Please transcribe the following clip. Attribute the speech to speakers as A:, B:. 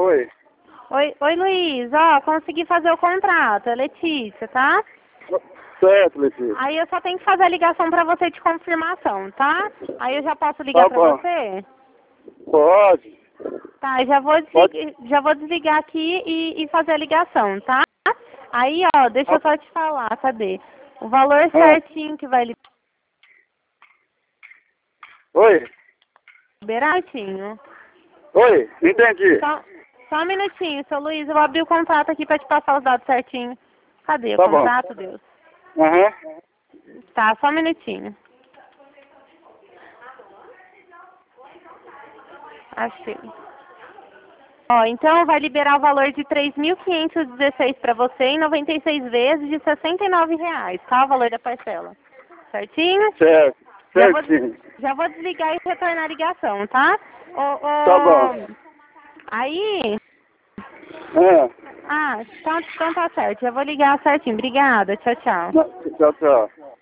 A: Oi.
B: Oi, Luiz. Ó, consegui fazer o contrato. É Letícia, tá?
A: Certo, Letícia.
B: Aí eu só tenho que fazer a ligação pra você de confirmação, tá? Aí eu já posso ligar pra
A: bom.
B: você?
A: Pode.
B: Tá, já vou desligar aqui e fazer a ligação, tá? Aí, ó, deixa eu só te falar, cadê? O valor certinho que vai
A: Oi.
B: liberar, certinho.
A: Oi, entendi.
B: Só um minutinho, seu Luiz, eu vou abrir o contrato aqui pra te passar os dados certinho. Cadê o
A: Tá bom.
B: contrato, Deus?
A: Aham.
B: Tá, só um minutinho. Achei. Ó, então vai liberar o valor de 3.516 para você em 96 vezes de R$ 69, tá? O valor da parcela. Certinho?
A: Certo.
B: Já
A: Certinho.
B: vou desligar e retornar a ligação, tá?
A: Tá bom.
B: Aí...
A: Ah.
B: então tá certo. Já vou ligar certinho. Obrigada. Tchau, tchau.
A: Tchau, tchau.